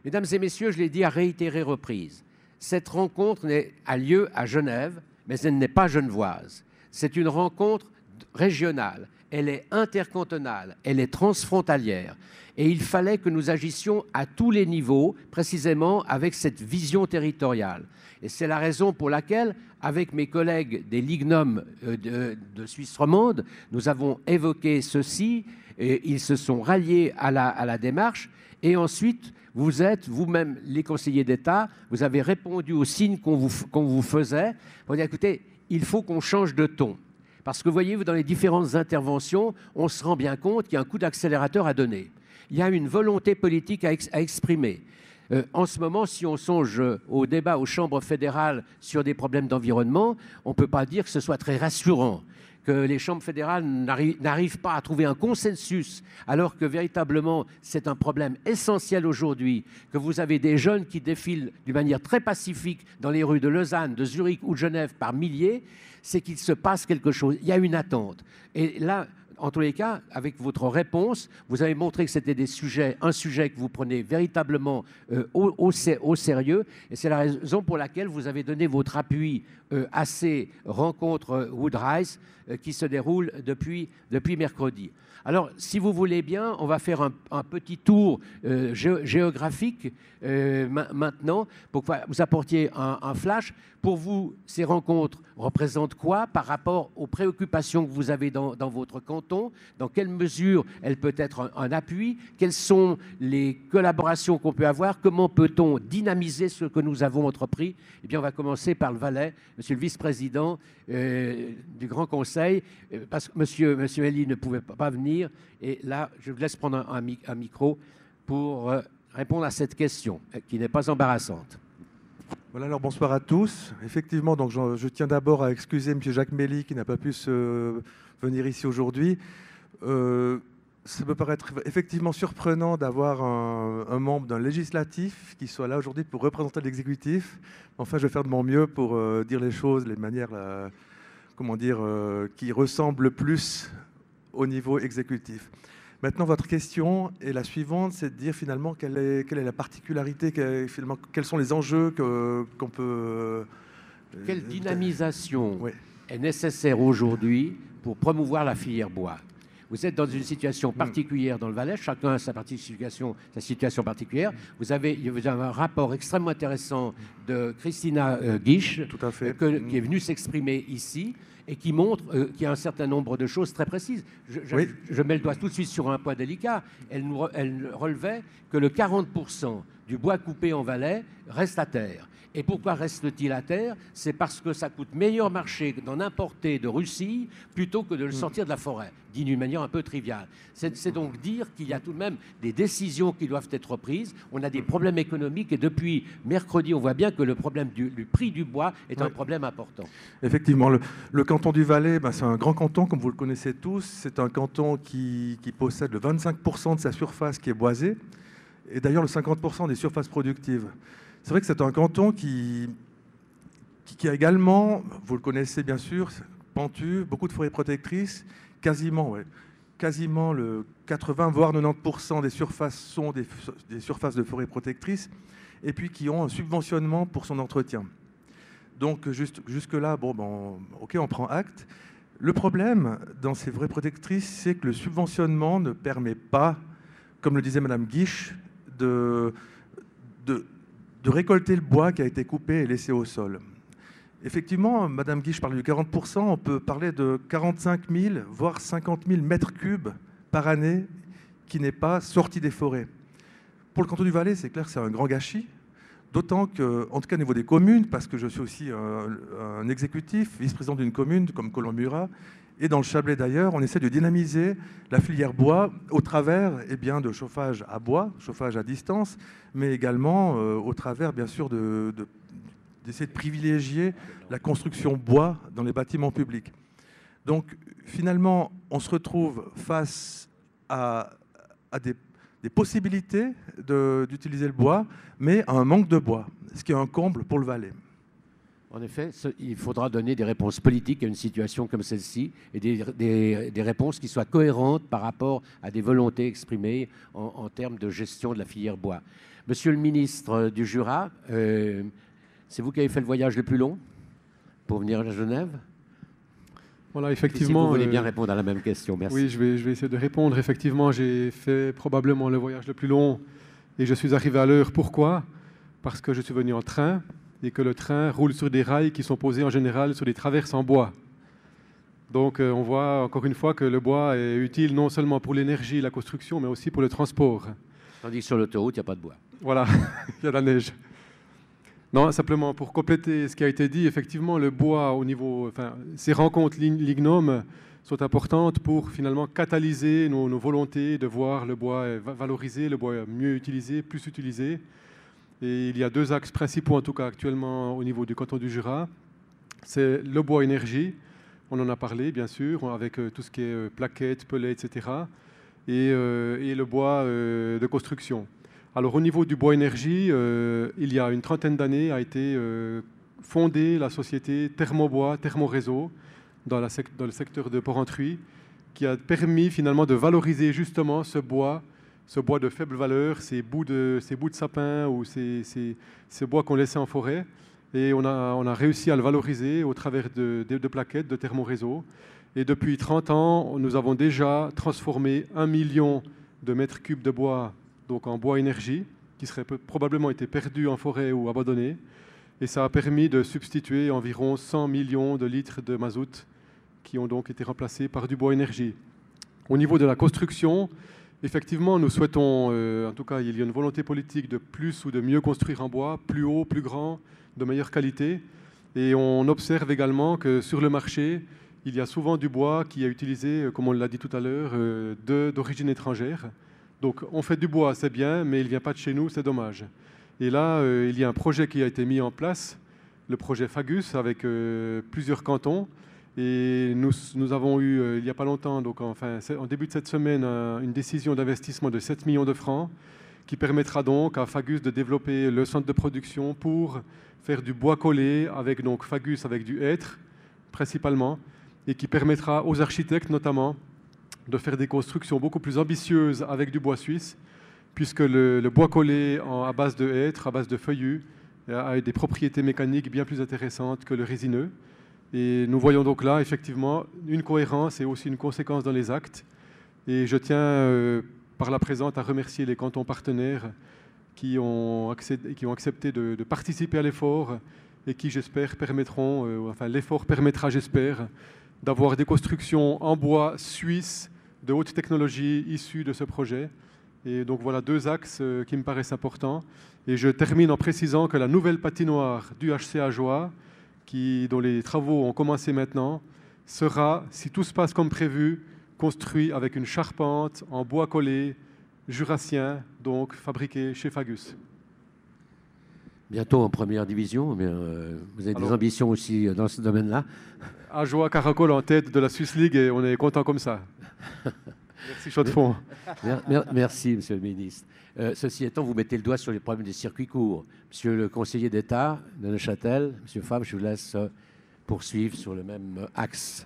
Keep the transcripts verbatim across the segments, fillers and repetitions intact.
Mesdames et messieurs, je l'ai dit à réitérées reprises, cette rencontre a lieu à Genève, mais elle n'est pas genevoise. C'est une rencontre régionale, elle est intercantonale, elle est transfrontalière. Et il fallait que nous agissions à tous les niveaux, précisément avec cette vision territoriale. Et c'est la raison pour laquelle, avec mes collègues des Lignum de, de Suisse romande, nous avons évoqué ceci, et ils se sont ralliés à la, à la démarche. Et ensuite, vous êtes vous-même les conseillers d'État, vous avez répondu aux signes qu'on vous, qu'on vous faisait pour dire, écoutez, il faut qu'on change de ton. Parce que, voyez-vous, dans les différentes interventions, on se rend bien compte qu'il y a un coup d'accélérateur à donner. Il y a une volonté politique à, ex à exprimer. Euh, en ce moment, si on songe au débat aux chambres fédérales sur des problèmes d'environnement, on ne peut pas dire que ce soit très rassurant, que les chambres fédérales n'arrivent pas à trouver un consensus, alors que véritablement c'est un problème essentiel aujourd'hui, que vous avez des jeunes qui défilent d'une manière très pacifique dans les rues de Lausanne, de Zurich ou de Genève par milliers, c'est qu'il se passe quelque chose, il y a une attente. Et là, en tous les cas, avec votre réponse, vous avez montré que c'était des sujets, un sujet que vous prenez véritablement euh, au, au, au sérieux. Et c'est la raison pour laquelle vous avez donné votre appui euh, à ces rencontres Woodrise euh, qui se déroulent depuis, depuis mercredi. Alors, si vous voulez bien, on va faire un, un petit tour euh, gé géographique euh, ma maintenant pour que vous apportiez un, un flash. Pour vous, ces rencontres représentent quoi par rapport aux préoccupations que vous avez dans, dans votre canton? Dans quelle mesure elle peut être un, un appui? Quelles sont les collaborations qu'on peut avoir? Comment peut-on dynamiser ce que nous avons entrepris? Eh bien, on va commencer par le Valais, monsieur le vice-président euh, du Grand Conseil, euh, parce que monsieur, monsieur Elie ne pouvait pas venir. Et là, je vous laisse prendre un, un, un micro pour euh, répondre à cette question, euh, qui n'est pas embarrassante. Voilà, alors bonsoir à tous. Effectivement, donc je, je tiens d'abord à excuser M. Jacques Mély qui n'a pas pu se, venir ici aujourd'hui. Euh, ça peut paraître effectivement surprenant d'avoir un, un membre d'un législatif qui soit là aujourd'hui pour représenter l'exécutif. Enfin, je vais faire de mon mieux pour euh, dire les choses, les manières, euh, comment dire, euh, qui ressemblent le plus au niveau exécutif. Maintenant, votre question est la suivante, c'est de dire finalement quelle est, quelle est la particularité, quelle, finalement, quels sont les enjeux que, qu'on peut... Euh, quelle dynamisation oui. est nécessaire aujourd'hui pour promouvoir la filière bois? Vous êtes dans une situation particulière dans le Valais, chacun a sa, situation, sa situation particulière. Vous avez, vous avez un rapport extrêmement intéressant de Christina euh, Guiche, Tout à fait. Que, qui est venue s'exprimer ici et qui montre euh, qu'il y a un certain nombre de choses très précises. Je, je, oui. je mets le doigt tout de suite sur un point délicat. Elle, nous, elle relevait que le quarante pour cent du bois coupé en Valais reste à terre. Et pourquoi reste-t-il à terre? C'est parce que ça coûte meilleur marché d'en importer de Russie plutôt que de le sortir de la forêt, dit d'une manière un peu triviale. C'est donc dire qu'il y a tout de même des décisions qui doivent être prises. On a des problèmes économiques et depuis mercredi, on voit bien que le problème du, du prix du bois est ouais. un problème important. Effectivement, le, le canton du Valais, ben, c'est un grand canton, comme vous le connaissez tous. C'est un canton qui, qui possède le vingt-cinq pour cent de sa surface qui est boisée et d'ailleurs le cinquante pour cent des surfaces productives. C'est vrai que c'est un canton qui, qui, qui a également, vous le connaissez bien sûr, pentu, beaucoup de forêts protectrices, quasiment, ouais, quasiment le quatre-vingts voire quatre-vingt-dix pour cent des surfaces sont des, des surfaces de forêts protectrices, et puis qui ont un subventionnement pour son entretien. Donc juste, jusque-là, bon, bon, ok, on prend acte. Le problème dans ces forêts protectrices, c'est que le subventionnement ne permet pas, comme le disait Madame Guiche, de... de de récolter le bois qui a été coupé et laissé au sol. Effectivement, Madame Guiche parle du quarante pour cent, on peut parler de quarante-cinq mille, voire cinquante mille mètres cubes par année qui n'est pas sorti des forêts. Pour le canton du Valais, c'est clair que c'est un grand gâchis, d'autant que, en tout cas au niveau des communes, parce que je suis aussi un, un exécutif, vice-président d'une commune comme Colombura, et dans le Chablais d'ailleurs, on essaie de dynamiser la filière bois au travers eh bien, de chauffage à bois, chauffage à distance, mais également euh, au travers bien sûr de, de, d'essayer de privilégier la construction bois dans les bâtiments publics. Donc finalement, on se retrouve face à, à des, des possibilités de, d'utiliser le bois, mais à un manque de bois, ce qui est un comble pour le Valais. En effet, il faudra donner des réponses politiques à une situation comme celle-ci et des, des, des réponses qui soient cohérentes par rapport à des volontés exprimées en, en termes de gestion de la filière bois. Monsieur le ministre du Jura, euh, c'est vous qui avez fait le voyage le plus long pour venir à Genève? Voilà, effectivement. Si vous voulez bien répondre à la même question, merci. Oui, je vais, je vais essayer de répondre. Effectivement, j'ai fait probablement le voyage le plus long et je suis arrivé à l'heure. Pourquoi? Parce que je suis venu en train et que le train roule sur des rails qui sont posés en général sur des traverses en bois. Donc euh, on voit encore une fois que le bois est utile non seulement pour l'énergie et la construction, mais aussi pour le transport. Tandis que sur l'autoroute, il n'y a pas de bois. Voilà, il y a de la neige. Non, simplement pour compléter ce qui a été dit, effectivement, le bois au niveau... Enfin, ces rencontres lignomes sont importantes pour finalement catalyser nos, nos volontés de voir le bois valorisé, le bois mieux utilisé, plus utilisé. Et il y a deux axes principaux, en tout cas actuellement au niveau du canton du Jura. C'est le bois énergie, on en a parlé bien sûr, avec tout ce qui est plaquettes, pellets, et cetera. Et, euh, et le bois euh, de construction. Alors au niveau du bois énergie, euh, il y a une trentaine d'années a été euh, fondée la société Thermobois, Thermoréseau, dans, la sec- dans le secteur de Porrentruy, qui a permis finalement de valoriser justement ce bois, ce bois de faible valeur, ces bouts de, ces bouts de sapin ou ces, ces, ces bois qu'on laissait en forêt. Et on a, on a réussi à le valoriser au travers de, de, de plaquettes de Thermoréseau. Et depuis trente ans, nous avons déjà transformé un million de mètres cubes de bois donc en bois énergie, qui serait probablement été perdu en forêt ou abandonné. Et ça a permis de substituer environ cent millions de litres de mazout qui ont donc été remplacés par du bois énergie. Au niveau de la construction, effectivement, nous souhaitons, euh, en tout cas, il y a une volonté politique de plus ou de mieux construire en bois, plus haut, plus grand, de meilleure qualité. Et on observe également que sur le marché, il y a souvent du bois qui est utilisé, comme on l'a dit tout à l'heure, euh, d'origine étrangère. Donc on fait du bois, c'est bien, mais il ne vient pas de chez nous, c'est dommage. Et là, euh, il y a un projet qui a été mis en place, le projet Fagus, avec euh, plusieurs cantons. Et nous, nous avons eu, euh, il n'y a pas longtemps, donc enfin, en début de cette semaine, un, une décision d'investissement de sept millions de francs qui permettra donc à Fagus de développer le centre de production pour faire du bois collé avec donc Fagus avec du hêtre principalement, et qui permettra aux architectes notamment de faire des constructions beaucoup plus ambitieuses avec du bois suisse, puisque le, le bois collé en, à base de hêtre, à base de feuillus, a des propriétés mécaniques bien plus intéressantes que le résineux. Et nous voyons donc là, effectivement, une cohérence et aussi une conséquence dans les actes. Et je tiens, euh, par la présente, à remercier les cantons partenaires qui ont, accédé, qui ont accepté de, de participer à l'effort et qui, j'espère, permettront, euh, enfin l'effort permettra, j'espère, d'avoir des constructions en bois suisse de haute technologie issues de ce projet. Et donc voilà deux axes euh, qui me paraissent importants. Et je termine en précisant que la nouvelle patinoire du H C A Joie, qui, dont les travaux ont commencé maintenant, sera, si tout se passe comme prévu, construit avec une charpente en bois collé jurassien, donc fabriqué chez Fagus. Bientôt en première division, mais euh, vous avez Alors, des ambitions aussi dans ce domaine-là. Ajoie Caracol en tête de la Swiss League et on est content comme ça. Merci Chaux-de-Fonds. Merci, Monsieur le ministre. Euh, ceci étant, vous mettez le doigt sur les problèmes des circuits courts. Monsieur le conseiller d'État de Neuchâtel, Monsieur Fabre, je vous laisse poursuivre sur le même axe.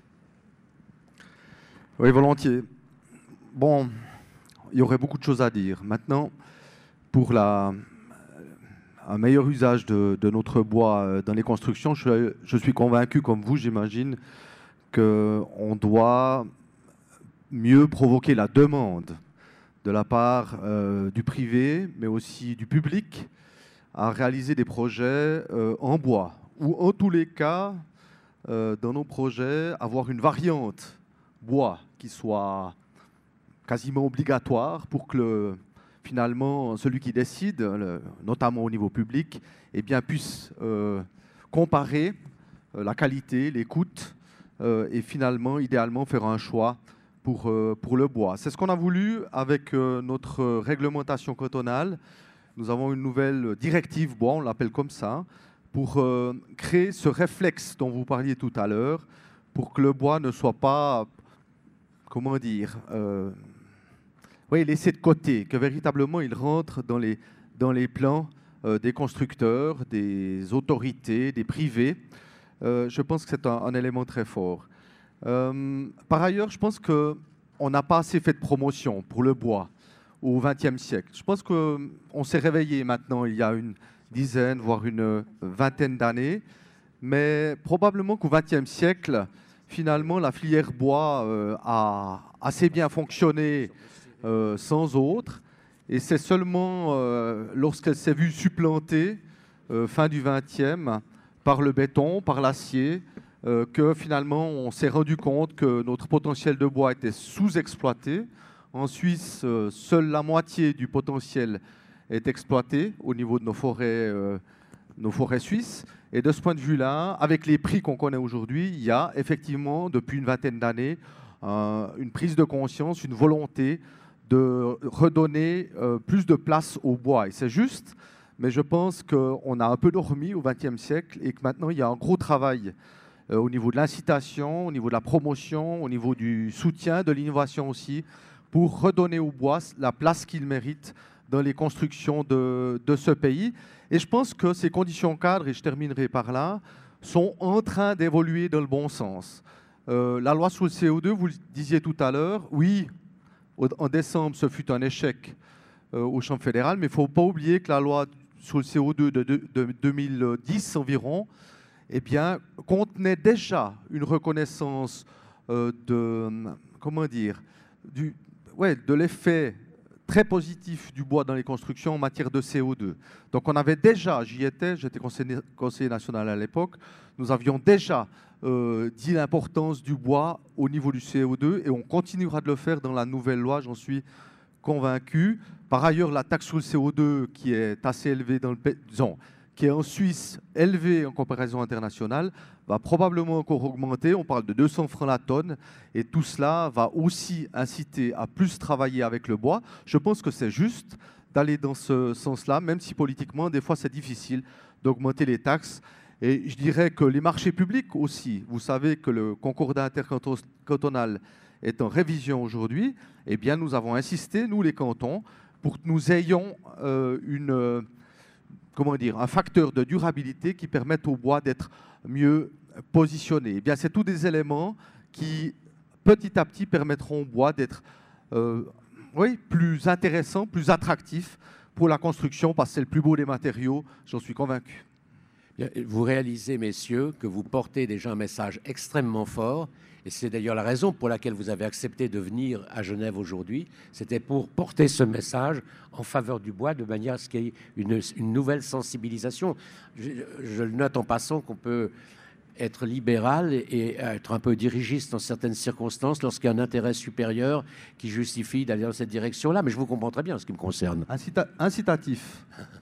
Oui, volontiers. Bon, il y aurait beaucoup de choses à dire. Maintenant, pour la, un meilleur usage de, de notre bois dans les constructions, je, je suis convaincu, comme vous, j'imagine, qu'on doit mieux provoquer la demande de la part euh, du privé, mais aussi du public, à réaliser des projets euh, en bois, ou en tous les cas, euh, dans nos projets, avoir une variante bois qui soit quasiment obligatoire pour que le, finalement celui qui décide, le, notamment au niveau public, eh bien, puisse euh, comparer euh, la qualité, les coûts euh, et finalement, idéalement, faire un choix pour, euh, pour le bois. C'est ce qu'on a voulu avec euh, notre réglementation cantonale. Nous avons une nouvelle directive bois, on l'appelle comme ça, pour euh, créer ce réflexe dont vous parliez tout à l'heure, pour que le bois ne soit pas, comment dire, euh, oui, laissé de côté, que véritablement il rentre dans les, dans les plans euh, des constructeurs, des autorités, des privés. Euh, je pense que c'est un, un élément très fort. Euh, par ailleurs, je pense qu'on n'a pas assez fait de promotion pour le bois au vingtième siècle. Je pense qu'on s'est réveillé maintenant il y a une dizaine, voire une vingtaine d'années, mais probablement qu'au vingtième siècle, finalement, la filière bois euh, a assez bien fonctionné euh, sans autre, et c'est seulement euh, lorsqu'elle s'est vue supplantée, euh, fin du vingtième, par le béton, par l'acier, euh, que finalement on s'est rendu compte que notre potentiel de bois était sous-exploité. En Suisse, euh, seule la moitié du potentiel est exploité au niveau de nos forêts, euh, nos forêts suisses. Et de ce point de vue-là, avec les prix qu'on connaît aujourd'hui, il y a effectivement, depuis une vingtaine d'années, euh, une prise de conscience, une volonté de redonner euh, plus de place au bois. Et c'est juste, mais je pense qu'on a un peu dormi au vingtième siècle et que maintenant, il y a un gros travail euh, au niveau de l'incitation, au niveau de la promotion, au niveau du soutien, de l'innovation aussi, pour redonner au bois la place qu'il mérite dans les constructions de, de ce pays. Et je pense que ces conditions cadres, et je terminerai par là, sont en train d'évoluer dans le bon sens. Euh, la loi sur le C O deux, vous le disiez tout à l'heure, oui, au, en décembre, ce fut un échec euh, au champ fédéral, mais il ne faut pas oublier que la loi sur le C O deux de, de, de deux mille dix environ, eh bien, contenait déjà une reconnaissance euh, de, comment dire, du, ouais, de l'effet très positif du bois dans les constructions en matière de C O deux. Donc on avait déjà, j'y étais, j'étais conseiller, conseiller national à l'époque, nous avions déjà euh, dit l'importance du bois au niveau du C O deux et on continuera de le faire dans la nouvelle loi, j'en suis convaincu. Par ailleurs, la taxe sur le C O deux qui est assez élevée dans le pays, disons, qui est en Suisse élevée en comparaison internationale, va probablement encore augmenter. On parle de deux cents francs la tonne. Et tout cela va aussi inciter à plus travailler avec le bois. Je pense que c'est juste d'aller dans ce sens-là, même si politiquement, des fois, c'est difficile d'augmenter les taxes. Et je dirais que les marchés publics aussi, vous savez que le concordat intercantonal est en révision aujourd'hui, eh bien, nous avons insisté, nous les cantons, pour que nous ayons euh, une... comment dire, un facteur de durabilité qui permette au bois d'être mieux positionné. Eh bien, c'est tous des éléments qui, petit à petit, permettront au bois d'être euh, oui, plus intéressant, plus attractif pour la construction, parce que c'est le plus beau des matériaux, j'en suis convaincu. Vous réalisez, messieurs, que vous portez déjà un message extrêmement fort, et c'est d'ailleurs la raison pour laquelle vous avez accepté de venir à Genève aujourd'hui, c'était pour porter ce message en faveur du bois, de manière à ce qu'il y ait une, une nouvelle sensibilisation. Je, je le note en passant qu'on peut être libéral et être un peu dirigiste dans certaines circonstances lorsqu'il y a un intérêt supérieur qui justifie d'aller dans cette direction-là, mais je vous comprends très bien en ce qui me concerne. Incita- incitatif.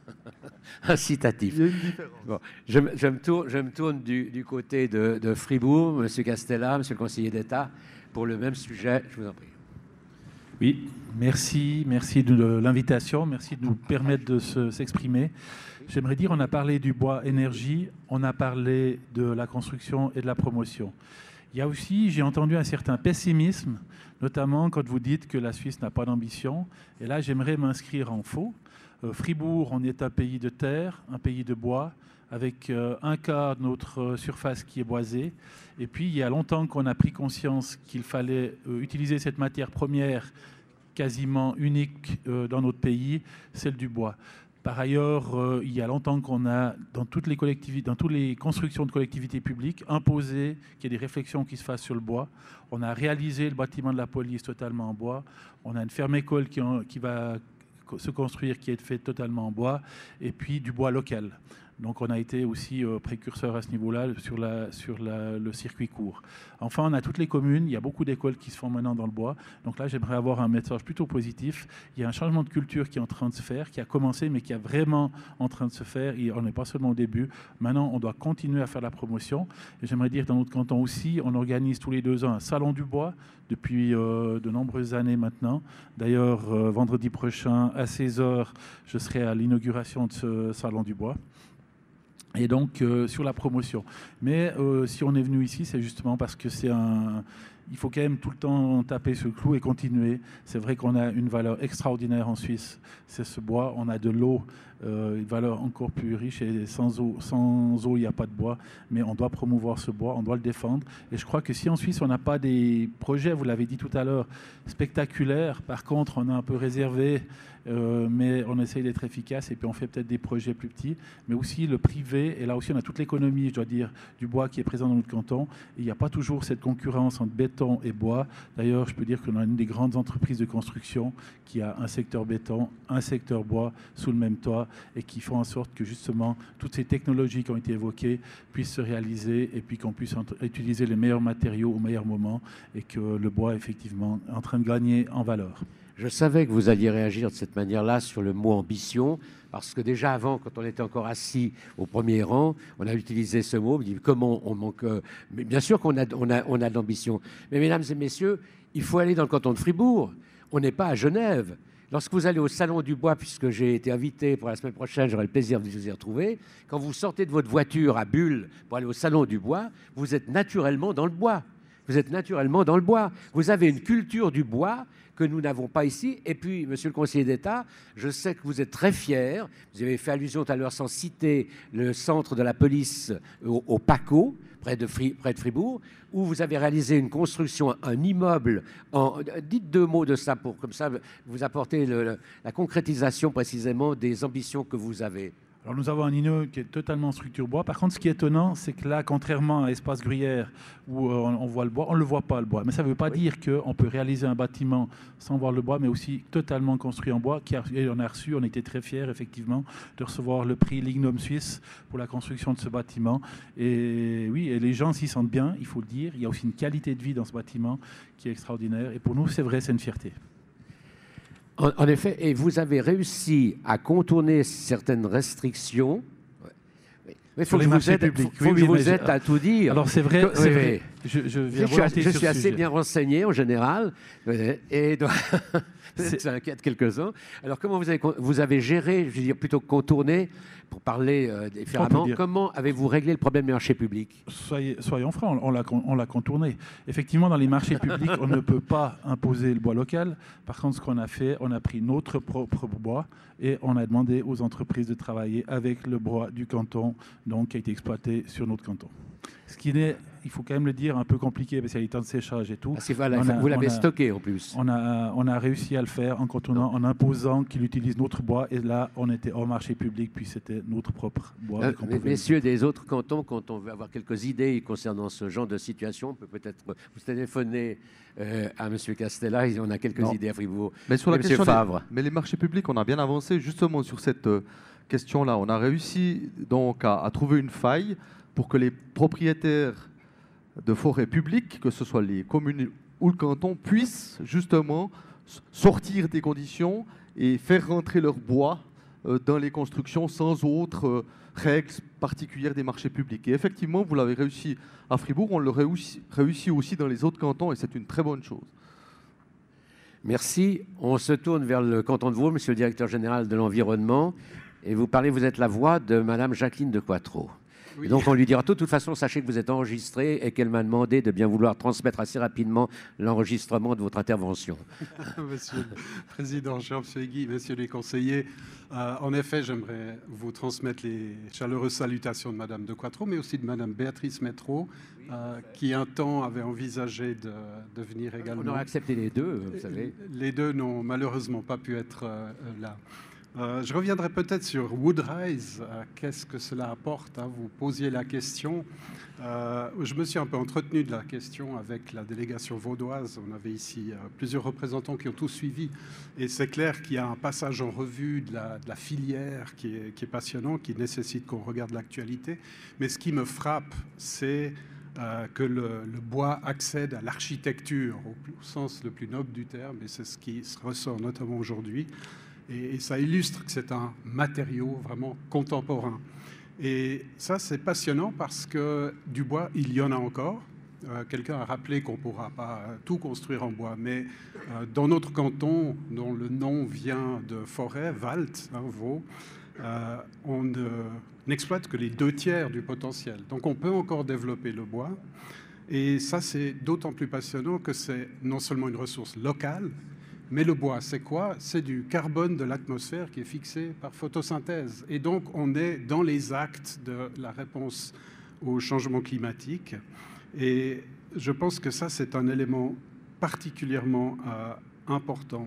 Incitatif. Il y a une différence. Bon, je, je me tourne, je me tourne du, du côté de, de Fribourg, M. Castella, M. le conseiller d'État, pour le même sujet. Je vous en prie. Oui, merci, merci de l'invitation, merci de nous permettre de se, s'exprimer. J'aimerais dire, on a parlé du bois énergie, on a parlé de la construction et de la promotion. Il y a aussi, j'ai entendu un certain pessimisme, notamment quand vous dites que la Suisse n'a pas d'ambition. Et là, j'aimerais m'inscrire en faux. Euh, Fribourg, on est un pays de terre, un pays de bois, avec euh, un quart de notre surface qui est boisée. Et puis, il y a longtemps qu'on a pris conscience qu'il fallait euh, utiliser cette matière première quasiment unique euh, dans notre pays, celle du bois. Par ailleurs, euh, il y a longtemps qu'on a, dans toutes les collectivités, dans toutes les constructions de collectivités publiques, imposé qu'il y ait des réflexions qui se fassent sur le bois. On a réalisé le bâtiment de la police totalement en bois. On a une ferme-école qui, en, qui va se construire, qui est faite totalement en bois, et puis du bois local. Donc on a été aussi euh, précurseur à ce niveau-là sur, la, sur la, le circuit court. Enfin, on a toutes les communes, il y a beaucoup d'écoles qui se font maintenant dans le bois. Donc là, j'aimerais avoir un message plutôt positif. Il y a un changement de culture qui est en train de se faire, qui a commencé, mais qui est vraiment en train de se faire. Et on n'est pas seulement au début. Maintenant, on doit continuer à faire la promotion. Et j'aimerais dire, dans notre canton aussi, on organise tous les deux ans un salon du bois depuis euh, de nombreuses années maintenant. D'ailleurs, euh, vendredi prochain, à seize heures, je serai à l'inauguration de ce salon du bois. Et donc, euh, sur la promotion. Mais euh, si on est venu ici, c'est justement parce que c'est un... il faut quand même tout le temps taper sur le clou et continuer. C'est vrai qu'on a une valeur extraordinaire en Suisse, c'est ce bois. On a de l'eau, euh, une valeur encore plus riche, et sans eau, sans eau, il n'y a pas de bois. Mais on doit promouvoir ce bois, on doit le défendre. Et je crois que si en Suisse, on n'a pas des projets, vous l'avez dit tout à l'heure, spectaculaires, par contre, on est un peu réservé, euh, mais on essaye d'être efficace, et puis on fait peut-être des projets plus petits, mais aussi le privé. Et là aussi, on a toute l'économie, je dois dire, du bois qui est présent dans notre canton. Et il n'y a pas toujours cette concurrence entre béton et bois. D'ailleurs, je peux dire qu'on a une des grandes entreprises de construction qui a un secteur béton, un secteur bois sous le même toit, et qui font en sorte que justement toutes ces technologies qui ont été évoquées puissent se réaliser, et puis qu'on puisse utiliser les meilleurs matériaux au meilleur moment, et que le bois effectivement est en train de gagner en valeur. Je savais que vous alliez réagir de cette manière-là sur le mot ambition, parce que déjà avant, quand on était encore assis au premier rang, on a utilisé ce mot. On dit comment on manque. Euh, mais bien sûr qu'on a, on a, on a de l'ambition. Mais mesdames et messieurs, il faut aller dans le canton de Fribourg. On n'est pas à Genève. Lorsque vous allez au Salon du Bois, puisque j'ai été invité pour la semaine prochaine, j'aurai le plaisir de vous y retrouver. Quand vous sortez de votre voiture à Bulle pour aller au Salon du Bois, vous êtes naturellement dans le bois. Vous êtes naturellement dans le bois. Vous avez une culture du bois que nous n'avons pas ici. Et puis, monsieur le conseiller d'État, je sais que vous êtes très fier. Vous avez fait allusion tout à l'heure, sans citer le centre de la police au, au Paco, près de, Fri, près de Fribourg, où vous avez réalisé une construction, un immeuble. En, dites deux mots de ça, pour comme ça vous apporter le, la concrétisation précisément des ambitions que vous avez. Alors nous avons un immeuble qui est totalement en structure bois. Par contre, ce qui est étonnant, c'est que là, contrairement à Espace Gruyère, où euh, on voit le bois, on ne le voit pas, le bois. Mais ça ne veut pas oui. dire qu'on peut réaliser un bâtiment sans voir le bois, mais aussi totalement construit en bois. Qui a, et on a reçu, on était très fiers, effectivement, de recevoir le prix Lignum Suisse pour la construction de ce bâtiment. Et oui, et les gens s'y sentent bien, il faut le dire. Il y a aussi une qualité de vie dans ce bâtiment qui est extraordinaire. Et pour nous, c'est vrai, c'est une fierté. En, en effet, et vous avez réussi à contourner certaines restrictions. Il faut que je vous aide, faut, faut oui, que je vous aide à tout dire. Alors c'est vrai, c'est oui, vrai. Je, je, viens je suis, je suis assez sujet. bien renseigné en général, et donc, ça inquiète quelques-uns. Alors comment vous avez, vous avez géré, je veux dire plutôt contourné, pour parler euh, différemment, comment avez-vous réglé le problème des marchés publics? Soyez, Soyons francs, on l'a, on l'a contourné. Effectivement, dans les marchés publics, on ne peut pas imposer le bois local. Par contre, ce qu'on a fait, on a pris notre propre bois et on a demandé aux entreprises de travailler avec le bois du canton, donc qui a été exploité sur notre canton. Ce qui est, il faut quand même le dire, un peu compliqué parce qu'il y a les temps de séchage et tout. Parce que voilà, a, vous l'avez stocké en plus. On a, on a réussi à le faire en contournant, en imposant qu'il utilise notre bois. Et là, on était hors marché public, puis c'était notre propre bois. Euh, messieurs des autres cantons, quand on veut avoir quelques idées concernant ce genre de situation, on peut peut-être vous téléphoner euh, à M. Castella. On a quelques non. idées à Fribourg. Mais sur la M. question Favre. Des, mais les marchés publics, on a bien avancé justement sur cette euh, question-là. On a réussi donc à, à trouver une faille pour que les propriétaires de forêts publiques, que ce soit les communes ou le canton, puissent justement sortir des conditions et faire rentrer leur bois euh, dans les constructions sans autres euh, règles particulières des marchés publics. Et effectivement, vous l'avez réussi à Fribourg, on le réussi, réussit aussi dans les autres cantons et c'est une très bonne chose. Merci. On se tourne vers le canton de Vaud, monsieur le directeur général de l'environnement, et vous parlez, vous êtes la voix de madame Jacqueline de Quattro. Oui. Et donc on lui dira, de toute façon, sachez que vous êtes enregistré et qu'elle m'a demandé de bien vouloir transmettre assez rapidement l'enregistrement de votre intervention. Monsieur le Président, cher M. Guy, messieurs les conseillers, euh, en effet, j'aimerais vous transmettre les chaleureuses salutations de Madame de Quattro, mais aussi de Madame Béatrice Métro, euh, qui un temps avait envisagé de, de venir également. On aurait accepté les deux, vous savez. Les deux n'ont malheureusement pas pu être euh, là. Euh, je reviendrai peut-être sur Woodrise. Euh, qu'est-ce que cela apporte, hein? Vous posiez la question. Euh, je me suis un peu entretenu de la question avec la délégation vaudoise. On avait ici euh, plusieurs représentants qui ont tous suivi. Et c'est clair qu'il y a un passage en revue de la, de la filière qui est, qui est passionnant, qui nécessite qu'on regarde l'actualité. Mais ce qui me frappe, c'est euh, que le, le bois accède à l'architecture au, au sens le plus noble du terme. Et c'est ce qui se ressort notamment aujourd'hui. Et ça illustre que c'est un matériau vraiment contemporain. Et ça, c'est passionnant parce que du bois, il y en a encore. Euh, quelqu'un a rappelé qu'on ne pourra pas tout construire en bois, mais euh, dans notre canton, dont le nom vient de forêt, Wald, hein, Vaud, euh, on ne, n'exploite que les deux tiers du potentiel. Donc on peut encore développer le bois. Et ça, c'est d'autant plus passionnant que c'est non seulement une ressource locale, mais le bois, c'est quoi? C'est du carbone de l'atmosphère qui est fixé par photosynthèse. Et donc, on est dans les actes de la réponse au changement climatique. Et je pense que ça, c'est un élément particulièrement euh, important.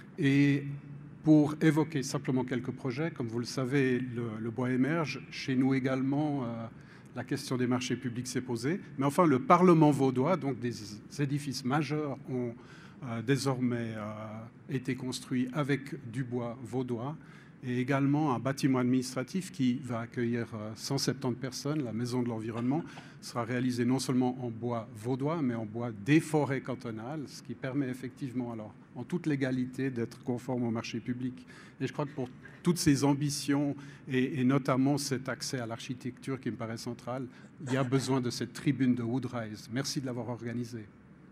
Et pour évoquer simplement quelques projets, comme vous le savez, le, le bois émerge. Chez nous également, euh, la question des marchés publics s'est posée. Mais enfin, le Parlement vaudois, donc des édifices majeurs, ont euh, désormais euh, été construits avec du bois vaudois. Et également un bâtiment administratif qui va accueillir cent soixante-dix personnes, la Maison de l'Environnement, sera réalisé non seulement en bois vaudois, mais en bois des forêts cantonales, ce qui permet effectivement, alors, en toute légalité, d'être conforme au marché public. Et je crois que pour toutes ces ambitions, et, et notamment cet accès à l'architecture qui me paraît central, il y a besoin de cette tribune de Woodrise. Merci de l'avoir organisée.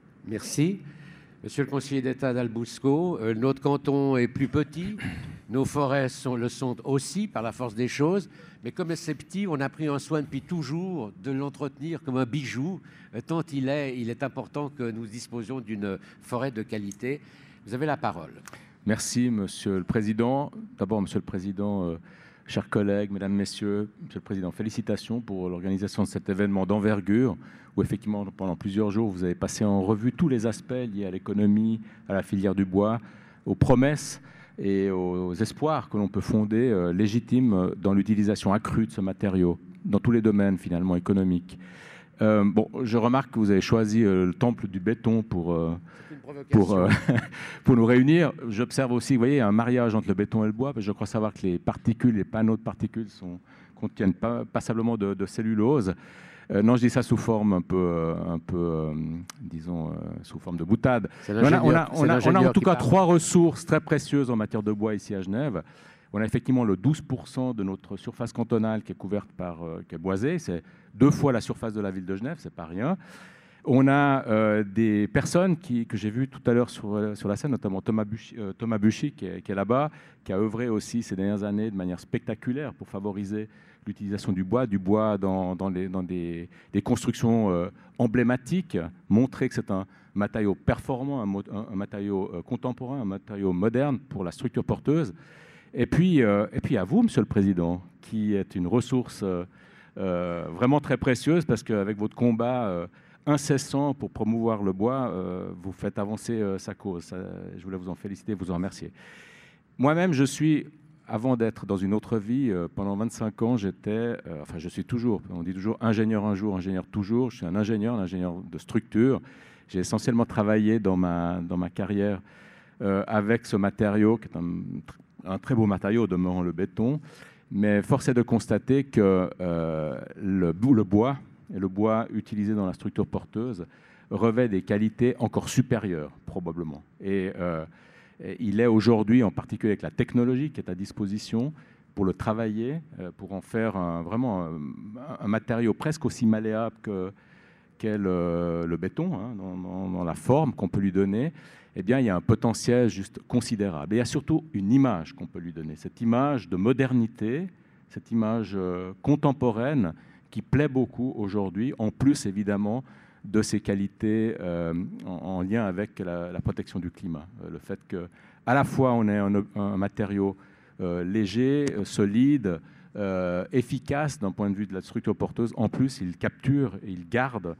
Merci. Monsieur le conseiller d'État d'Albousco, euh, notre canton est plus petit, nos forêts sont, le sont aussi par la force des choses, mais comme c'est petit, on a pris en soin depuis toujours de l'entretenir comme un bijou, euh, tant il est, il est important que nous disposions d'une forêt de qualité. Vous avez la parole. Merci, Monsieur le Président. D'abord, Monsieur le Président, euh, chers collègues, Mesdames, Messieurs, Monsieur le Président, félicitations pour l'organisation de cet événement d'envergure où effectivement, pendant plusieurs jours, vous avez passé en revue tous les aspects liés à l'économie, à la filière du bois, aux promesses et aux espoirs que l'on peut fonder euh, légitimes dans l'utilisation accrue de ce matériau, dans tous les domaines finalement économiques. Euh, bon, je remarque que vous avez choisi euh, le temple du béton pour, euh, pour, euh, pour nous réunir. J'observe aussi, vous voyez, un mariage entre le béton et le bois, parce que je crois savoir que les particules, les panneaux de particules sont, contiennent pas, passablement de, de cellulose. Euh, non, je dis ça sous forme un peu, euh, un peu euh, disons, euh, sous forme de boutade. On a, on a, on a, on a, on a en tout cas parle. trois ressources très précieuses en matière de bois ici à Genève. On a effectivement le douze pour cent de notre surface cantonale qui est couverte par, euh, qui est boisée. C'est deux fois la surface de la ville de Genève, c'est pas rien. On a euh, des personnes qui, que j'ai vues tout à l'heure sur, sur la scène, notamment Thomas Buchy, euh, Thomas Buchy qui est, qui est là-bas, qui a œuvré aussi ces dernières années de manière spectaculaire pour favoriser l'utilisation du bois, du bois dans, dans, les, dans des, des constructions euh, emblématiques, montrer que c'est un matériau performant, un, un, un matériau euh, contemporain, un matériau moderne pour la structure porteuse. Et puis, euh, et puis à vous, Monsieur le Président, qui est une ressource euh, euh, vraiment très précieuse, parce qu'avec votre combat euh, incessant pour promouvoir le bois, euh, vous faites avancer euh, sa cause. Ça, je voulais vous en féliciter, vous en remercier. Moi-même, je suis... Avant d'être dans une autre vie, euh, pendant vingt-cinq ans, j'étais, euh, enfin je suis toujours, on dit toujours ingénieur un jour, ingénieur toujours. Je suis un ingénieur, un ingénieur de structure. J'ai essentiellement travaillé dans ma, dans ma carrière euh, avec ce matériau, qui est un, un très beau matériau, au demeurant le béton. Mais force est de constater que euh, le, le bois, et le bois utilisé dans la structure porteuse, revêt des qualités encore supérieures, probablement. Et euh, il est aujourd'hui, en particulier avec la technologie qui est à disposition, pour le travailler, pour en faire un, vraiment un, un matériau presque aussi malléable que, qu'est le, le béton, hein, dans, dans, dans la forme qu'on peut lui donner. Eh bien, il y a un potentiel juste considérable. Et il y a surtout une image qu'on peut lui donner, cette image de modernité, cette image euh, contemporaine qui plaît beaucoup aujourd'hui, en plus évidemment de ses qualités euh, en, en lien avec la, la protection du climat. Euh, le fait qu'à la fois on ait un, un matériau euh, léger, euh, solide, euh, efficace d'un point de vue de la structure porteuse, en plus il capture et il garde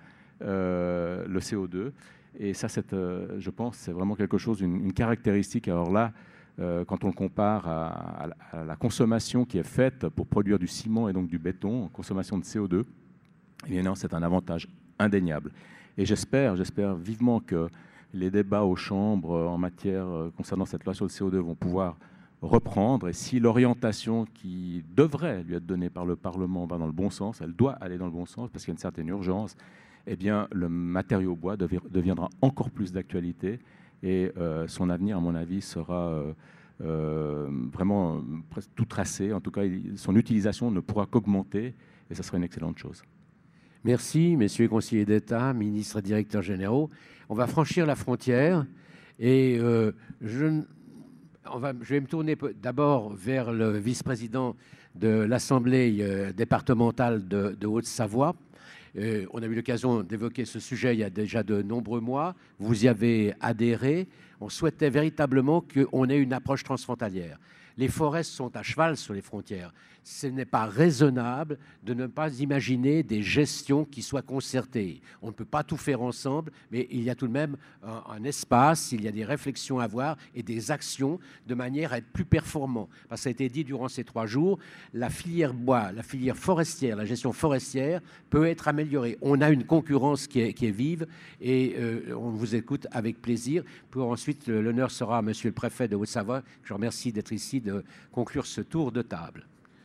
euh, le C O deux. Et ça, c'est, euh, je pense, c'est vraiment quelque chose, une, une caractéristique. Alors là, euh, quand on le compare à, à, à la consommation qui est faite pour produire du ciment et donc du béton, consommation de C O deux, eh bien non, c'est un avantage indéniable. Et j'espère, j'espère vivement que les débats aux chambres en matière concernant cette loi sur le C O deux vont pouvoir reprendre. Et si l'orientation qui devrait lui être donnée par le Parlement va dans le bon sens, elle doit aller dans le bon sens parce qu'il y a une certaine urgence, eh bien, le matériau bois deviendra encore plus d'actualité et euh, son avenir, à mon avis, sera euh, euh, vraiment presque tout tracé. En tout cas, il, son utilisation ne pourra qu'augmenter et ça sera une excellente chose. Merci, messieurs les conseillers d'État, ministres et directeurs généraux. On va franchir la frontière et euh, je, on va, je vais me tourner d'abord vers le vice-président de l'Assemblée euh, départementale de, de Haute-Savoie. Euh, on a eu l'occasion d'évoquer ce sujet il y a déjà de nombreux mois. Vous y avez adhéré. On souhaitait véritablement qu'on ait une approche transfrontalière. Les forêts sont à cheval sur les frontières. Ce n'est pas raisonnable de ne pas imaginer des gestions qui soient concertées. On ne peut pas tout faire ensemble, mais il y a tout de même un, un espace, il y a des réflexions à avoir et des actions de manière à être plus performant. Parce que ça a été dit durant ces trois jours, la filière bois, la filière forestière, la gestion forestière peut être améliorée. On a une concurrence qui est, qui est vive et euh, on vous écoute avec plaisir. Pour ensuite, l'honneur sera à Monsieur le Préfet de Haute-Savoie. Je remercie d'être ici, de conclure ce tour de table.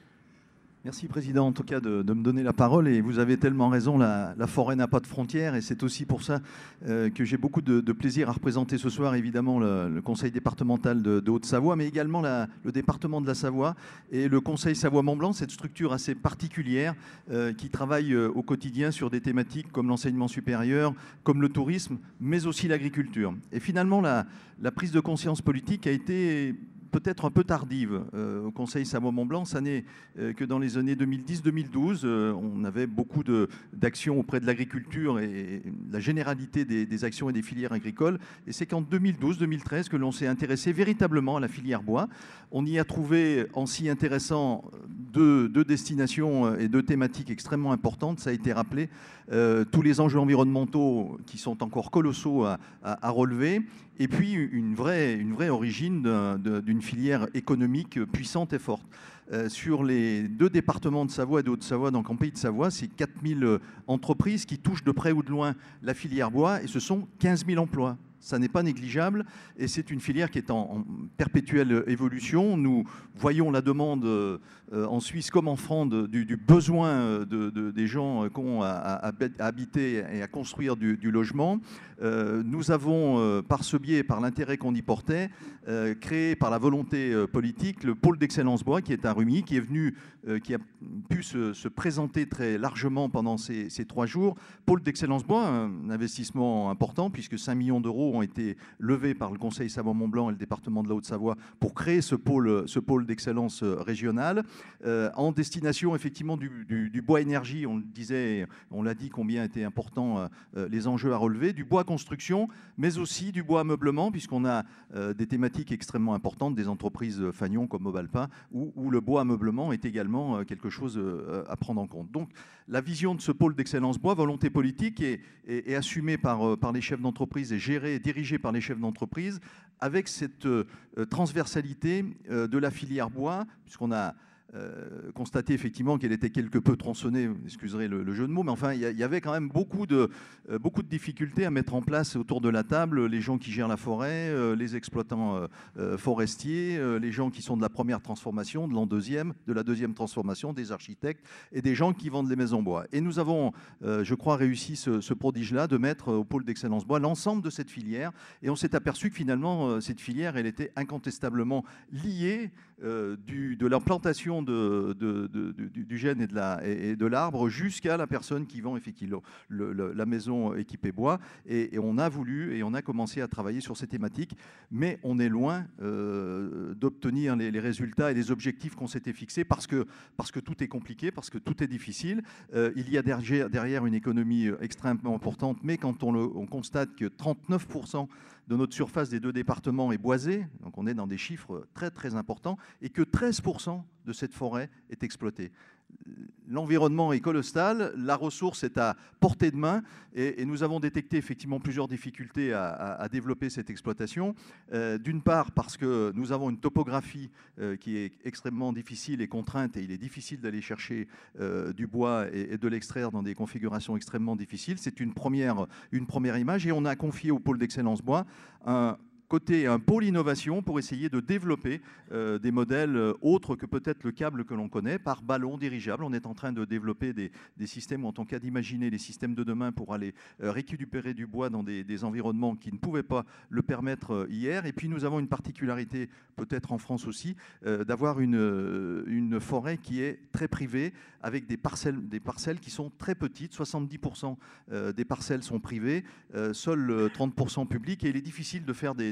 Merci Président, en tout cas de, de me donner la parole, et vous avez tellement raison, la, la forêt n'a pas de frontières, et c'est aussi pour ça euh, que j'ai beaucoup de, de plaisir à représenter ce soir évidemment le, le conseil départemental de, de Haute-Savoie, mais également la, le département de la Savoie et le conseil Savoie-Mont-Blanc, cette structure assez particulière euh, qui travaille euh, au quotidien sur des thématiques comme l'enseignement supérieur, comme le tourisme, mais aussi l'agriculture. Et finalement, la, la prise de conscience politique a été peut-être un peu tardive euh, au Conseil Savoie-Mont-Blanc. Ça n'est euh, que dans les années deux mille dix deux mille douze. Euh, on avait beaucoup d'actions auprès de l'agriculture et, et la généralité des, des actions et des filières agricoles. Et c'est qu'en deux mille douze deux mille treize que l'on s'est intéressé véritablement à la filière bois. On y a trouvé en si intéressant deux, deux destinations et deux thématiques extrêmement importantes. Ça a été rappelé. Euh, tous les enjeux environnementaux qui sont encore colossaux à, à, à relever. Et puis une vraie, une vraie origine d'une filière économique puissante et forte. Euh, sur les deux départements de Savoie et de Haute-Savoie, donc en Pays de Savoie, c'est quatre mille entreprises qui touchent de près ou de loin la filière bois, et ce sont quinze mille emplois. Ça n'est pas négligeable, et c'est une filière qui est en, en perpétuelle évolution. Nous voyons la demande euh, en Suisse comme en France de, du, du besoin de, de, des gens qui ont à, à, à habiter et à construire du, du logement. Euh, nous avons, euh, par ce biais, par l'intérêt qu'on y portait, euh, créé par la volonté euh, politique le pôle d'excellence bois qui est à Rumi, qui est venu, euh, qui a pu se, se présenter très largement pendant ces, ces trois jours. Pôle d'excellence bois, un investissement important puisque cinq millions d'euros ont été levés par le Conseil Savoie-Mont-Blanc et le département de la Haute-Savoie pour créer ce pôle, ce pôle d'excellence régional euh, en destination effectivement du, du, du bois énergie. On le disait, on l'a dit combien étaient importants euh, les enjeux à relever, du bois construction, mais aussi du bois ameublement, puisqu'on a euh, des thématiques extrêmement importantes, des entreprises Fagnon comme Mobalpa, où, où le bois ameublement est également euh, quelque chose euh, à prendre en compte. Donc la vision de ce pôle d'excellence bois, volonté politique, est, est, est assumée par, euh, par les chefs d'entreprise et gérée et dirigée par les chefs d'entreprise, avec cette euh, transversalité euh, de la filière bois, puisqu'on a Euh, constaté effectivement qu'elle était quelque peu tronçonnée, vous excuserez le, le jeu de mots, mais enfin, il y, y avait quand même beaucoup de, euh, beaucoup de difficultés à mettre en place autour de la table, les gens qui gèrent la forêt, euh, les exploitants euh, euh, forestiers, euh, les gens qui sont de la première transformation, de l'an deuxième, de la deuxième transformation, des architectes et des gens qui vendent les maisons bois. Et nous avons, euh, je crois, réussi ce, ce prodige-là de mettre au pôle d'excellence bois l'ensemble de cette filière, et on s'est aperçu que finalement, euh, cette filière, elle était incontestablement liée euh, du, de l'implantation De, de, de, de, du gène et de, la, et de l'arbre jusqu'à la personne qui vend effectivement le, le, la maison équipée bois. Et, et on a voulu et on a commencé à travailler sur ces thématiques, mais on est loin euh, d'obtenir les, les résultats et les objectifs qu'on s'était fixés parce que, parce que tout est compliqué, parce que tout est difficile. Euh, il y a derrière, derrière une économie extrêmement importante, mais quand on, le, on constate que trente-neuf pour cent de notre surface des deux départements est boisée, donc on est dans des chiffres très très importants, et que treize pour cent de cette forêt est exploitée. L'environnement est colossal, la ressource est à portée de main, et, et nous avons détecté effectivement plusieurs difficultés à, à, à développer cette exploitation. Euh, D'une part parce que nous avons une topographie euh, qui est extrêmement difficile et contrainte, et il est difficile d'aller chercher euh, du bois et, et de l'extraire dans des configurations extrêmement difficiles. C'est une première, une première image, et on a confié au pôle d'excellence bois un côté un pôle innovation pour essayer de développer euh, des modèles euh, autres que peut-être le câble que l'on connaît, par ballon dirigeable. On est en train de développer des, des systèmes, ou en tout cas d'imaginer les systèmes de demain pour aller euh, récupérer du bois dans des, des environnements qui ne pouvaient pas le permettre euh, hier. Et puis nous avons une particularité, peut-être en France aussi, euh, d'avoir une, euh, une forêt qui est très privée, avec des parcelles, des parcelles qui sont très petites. soixante-dix pour cent euh, des parcelles sont privées, euh, seuls trente pour cent publics, et il est difficile de faire des, des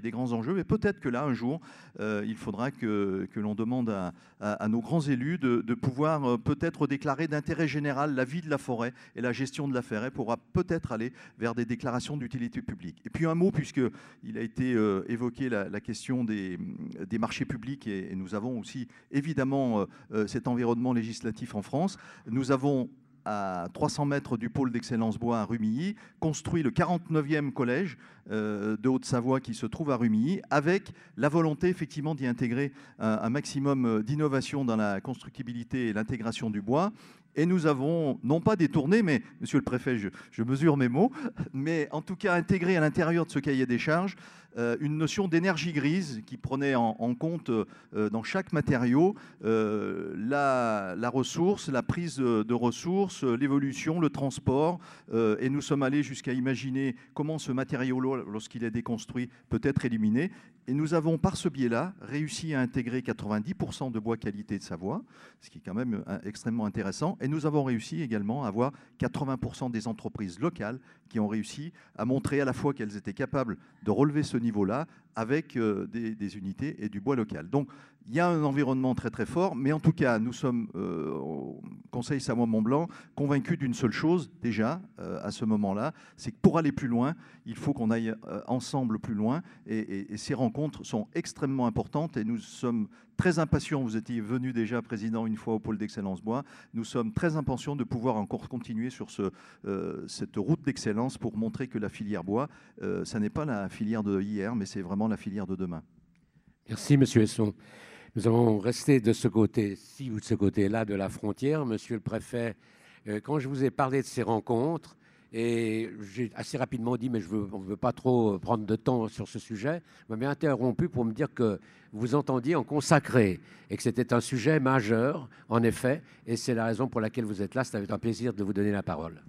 des grands enjeux. Et peut-être que là, un jour, euh, il faudra que, que l'on demande à, à, à nos grands élus de, de pouvoir euh, peut-être déclarer d'intérêt général la vie de la forêt et la gestion de la forêt pourra peut-être aller vers des déclarations d'utilité publique. Et puis un mot, puisqu'il a été euh, évoqué la, la question des, des marchés publics, et, et nous avons aussi évidemment euh, cet environnement législatif en France. Nous avons à trois cents mètres du pôle d'excellence bois à Rumilly, construit le quarante-neuvième collège euh, de Haute-Savoie qui se trouve à Rumilly, avec la volonté effectivement d'y intégrer un, un maximum d'innovation dans la constructibilité et l'intégration du bois. Et nous avons, non pas détourné, mais, monsieur le préfet, je, je mesure mes mots, mais en tout cas intégré à l'intérieur de ce cahier des charges euh, une notion d'énergie grise qui prenait en, en compte euh, dans chaque matériau euh, la, la ressource, la prise de, de ressources, l'évolution, le transport. Euh, et nous sommes allés jusqu'à imaginer comment ce matériau, lorsqu'il est déconstruit, peut être éliminé. Et nous avons, par ce biais-là, réussi à intégrer quatre-vingt-dix pour cent de bois qualité de Savoie, ce qui est quand même extrêmement intéressant. Et nous avons réussi également à avoir quatre-vingts pour cent des entreprises locales qui ont réussi à montrer à la fois qu'elles étaient capables de relever ce niveau-là avec euh, des, des unités et du bois local. Donc, il y a un environnement très très fort, mais en tout cas, nous sommes euh, au Conseil Savoie-Mont-Blanc convaincus d'une seule chose, déjà, euh, à ce moment-là, c'est que pour aller plus loin, il faut qu'on aille euh, ensemble plus loin, et, et, et ces rencontres sont extrêmement importantes, et nous sommes très impatients, vous étiez venu déjà, Président, une fois au pôle d'excellence bois, nous sommes très impatients de pouvoir encore continuer sur ce, euh, cette route d'excellence pour montrer que la filière bois, euh, ça n'est pas la filière de hier, mais c'est vraiment la filière de demain. Merci, Monsieur Hesson. Nous allons rester de ce côté-ci ou de ce côté-là de la frontière. Monsieur le préfet, euh, quand je vous ai parlé de ces rencontres, et j'ai assez rapidement dit, mais je veux, on ne veut pas trop prendre de temps sur ce sujet, vous m'avez interrompu pour me dire que vous entendiez en consacrer et que c'était un sujet majeur, en effet, et c'est la raison pour laquelle vous êtes là. C'est avec un plaisir de vous donner la parole.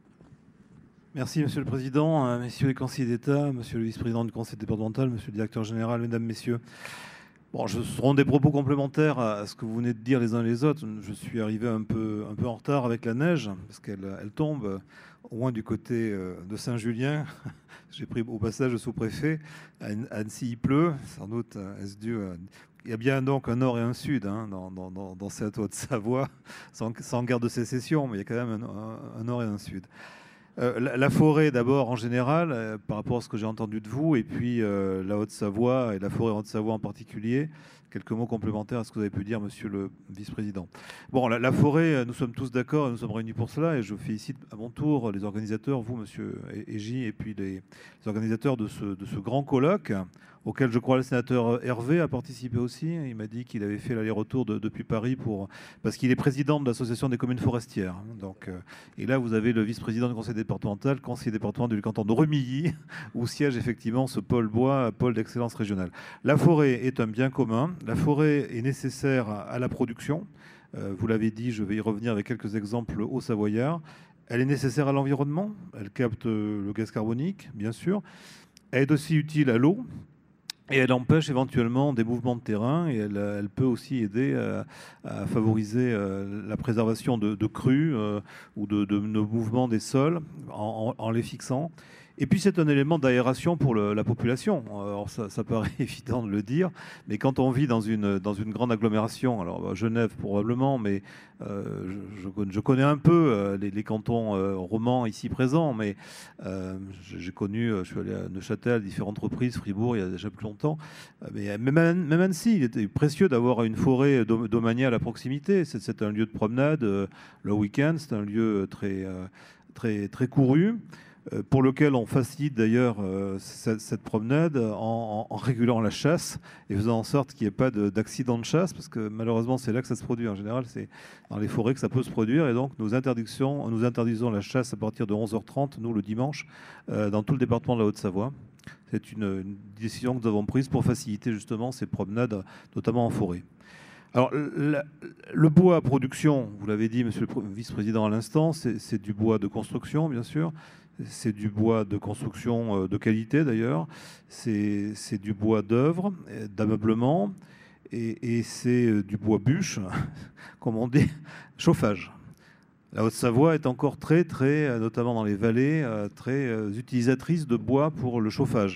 Merci, Monsieur le Président, euh, Messieurs les conseillers d'État, Monsieur le vice-président du Conseil départemental, Monsieur le directeur général, Mesdames, Messieurs. Bon, ce seront des propos complémentaires à ce que vous venez de dire les uns et les autres. Je suis arrivé un peu, un peu en retard avec la neige, parce qu'elle elle tombe au moins du côté de Saint-Julien. J'ai pris au passage le sous-préfet. À Annecy, il pleut, sans doute est-ce dû... Il y a bien donc un nord et un sud hein, dans, dans, dans, dans cette Haute-Savoie, sans, sans guerre de sécession, mais il y a quand même un, un, un nord et un sud. Euh, la, la forêt d'abord en général, euh, par rapport à ce que j'ai entendu de vous, et puis euh, la Haute-Savoie et la forêt Haute-Savoie en particulier. Quelques mots complémentaires à ce que vous avez pu dire, Monsieur le Vice-président. Bon, la, la forêt, nous sommes tous d'accord, nous sommes réunis pour cela, et je félicite à mon tour les organisateurs, vous, Monsieur Egy, et puis les, les organisateurs de ce, de ce grand colloque, auquel je crois le sénateur Hervé a participé aussi. Il m'a dit qu'il avait fait l'aller-retour de, depuis Paris pour, parce qu'il est président de l'association des communes forestières. Donc, euh, et là, vous avez le vice-président du conseil départemental, conseiller départemental du canton de Rumilly, où siège effectivement ce pôle bois, pôle d'excellence régionale. La forêt est un bien commun. La forêt est nécessaire à la production. Euh, vous l'avez dit, je vais y revenir avec quelques exemples au Savoyard. Elle est nécessaire à l'environnement. Elle capte le gaz carbonique, bien sûr. Elle est aussi utile à l'eau. Et elle empêche éventuellement des mouvements de terrain, et elle, elle peut aussi aider à, à favoriser euh, la préservation de, de crues euh, ou de, de, de mouvements des sols en, en, en les fixant. Et puis c'est un élément d'aération pour le, la population. Alors ça, ça paraît évident de le dire, mais quand on vit dans une, dans une grande agglomération, alors Genève probablement, mais euh, je, je connais un peu euh, les, les cantons euh, romans ici présents, mais euh, j'ai connu, je suis allé à Neuchâtel, à différentes reprises, Fribourg il y a déjà plus longtemps, mais même, même Annecy, il était précieux d'avoir une forêt domaniale à proximité. C'est, c'est un lieu de promenade, euh, le week-end, c'est un lieu très, euh, très, très couru, pour lequel on facilite d'ailleurs euh, cette, cette promenade en, en, en régulant la chasse et faisant en sorte qu'il n'y ait pas de, d'accident de chasse, parce que malheureusement c'est là que ça se produit. En général, c'est dans les forêts que ça peut se produire, et donc nous, interdictions, nous interdisons la chasse à partir de onze heures trente, nous le dimanche, euh, dans tout le département de la Haute-Savoie. C'est une, une décision que nous avons prise pour faciliter justement ces promenades, notamment en forêt. Alors, la, le bois à production, vous l'avez dit, Monsieur le Vice-président à l'instant, c'est, c'est du bois de construction, bien sûr. C'est du bois de construction de qualité d'ailleurs, c'est, c'est du bois d'œuvre, d'ameublement, et, et c'est du bois bûche, comme on dit, chauffage. La Haute-Savoie est encore très, très, notamment dans les vallées, très utilisatrice de bois pour le chauffage.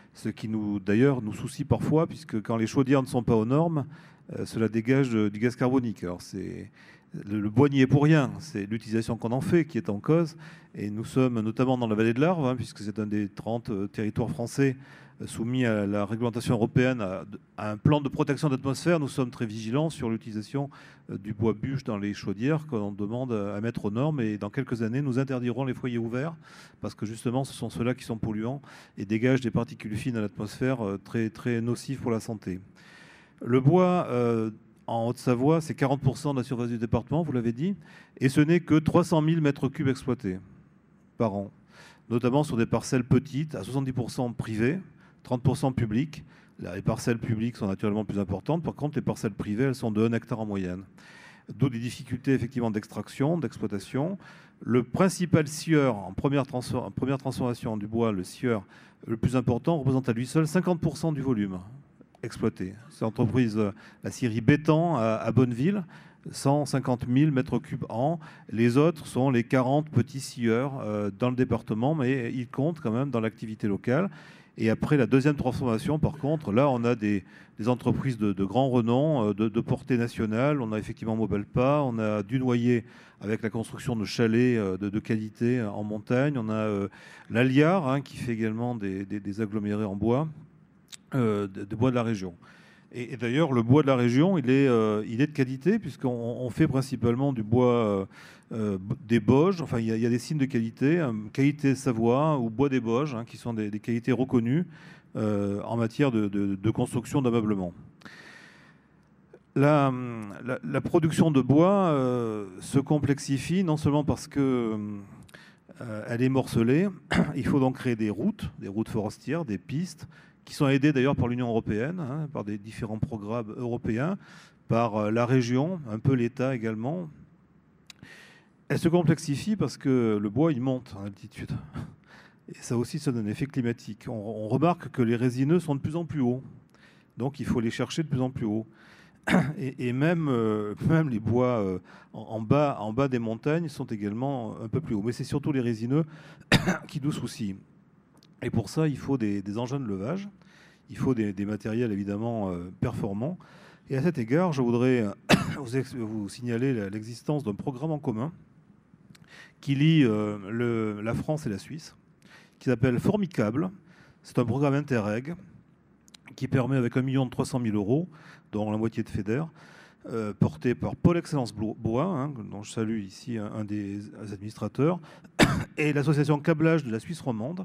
ce qui nous d'ailleurs nous soucie parfois, puisque quand les chaudières ne sont pas aux normes, euh, cela dégage de, du gaz carbonique. Alors c'est le, le bois n'y est pour rien, c'est l'utilisation qu'on en fait qui est en cause. Et nous sommes notamment dans la vallée de l'Arve, hein, puisque c'est un des trente euh, territoires français soumis à la réglementation européenne, à, à un plan de protection de l'atmosphère. Nous sommes très vigilants sur l'utilisation du bois bûche dans les chaudières qu'on demande à mettre aux normes. Et dans quelques années, nous interdirons les foyers ouverts parce que justement, ce sont ceux-là qui sont polluants et dégagent des particules fines à l'atmosphère très, très nocives pour la santé. Le bois, euh, en Haute-Savoie, c'est quarante pour cent de la surface du département, vous l'avez dit, et ce n'est que trois cent mille mètres cubes exploités par an, notamment sur des parcelles petites, à soixante-dix pour cent privées, trente pour cent publics. Les parcelles publiques sont naturellement plus importantes. Par contre, les parcelles privées, elles sont de un hectare en moyenne. D'où des difficultés effectivement d'extraction, d'exploitation. Le principal scieur en première, transfor en première transformation du bois, le scieur le plus important, représente à lui seul cinquante pour cent du volume exploité. C'est l'entreprise, la scierie Bétan à, à Bonneville, cent cinquante mille mètres cubes an. Les autres sont les quarante petits scieurs euh, dans le département, mais ils comptent quand même dans l'activité locale. Et après la deuxième transformation, par contre, là, on a des, des entreprises de, de grand renom, de, de portée nationale. On a effectivement Mobelpa, on a Dunoyer avec la construction de chalets de, de qualité en montagne. On a euh, l'Aliar, hein, qui fait également des, des, des agglomérés en bois, euh, de, de bois de la région. Et, et d'ailleurs, le bois de la région, il est, euh, il est de qualité, puisqu'on on fait principalement du bois... Euh, Euh, des Bauges, enfin il y, y a des signes de qualité, euh, qualité Savoie ou bois des Bauges, hein, qui sont des, des qualités reconnues euh, en matière de, de, de construction d'ameublement. La, la, la production de bois euh, se complexifie non seulement parce que euh, elle est morcelée, il faut donc créer des routes, des routes forestières, des pistes, qui sont aidées d'ailleurs par l'Union européenne, hein, par des différents programmes européens, par la région, un peu l'État également. Elle se complexifie parce que le bois, il monte en altitude. Et ça aussi, ça donne un effet climatique. On, on remarque que les résineux sont de plus en plus hauts. Donc, il faut les chercher de plus en plus haut. Et, et même, euh, même les bois euh, en, en, bas, en bas des montagnes sont également un peu plus hauts. Mais c'est surtout les résineux qui nous soucient. Et pour ça, il faut des, des engins de levage. Il faut des, des matériels, évidemment, euh, performants. Et à cet égard, je voudrais vous, vous signaler l'existence d'un programme en commun qui lie euh, le, la France et la Suisse, qui s'appelle Formicable. C'est un programme Interreg qui permet, avec un million trois cent mille euros, dont la moitié de FEDER, euh, porté par Pôle Excellence Bois, hein, dont je salue ici un, un des administrateurs, et l'association Câblage de la Suisse romande.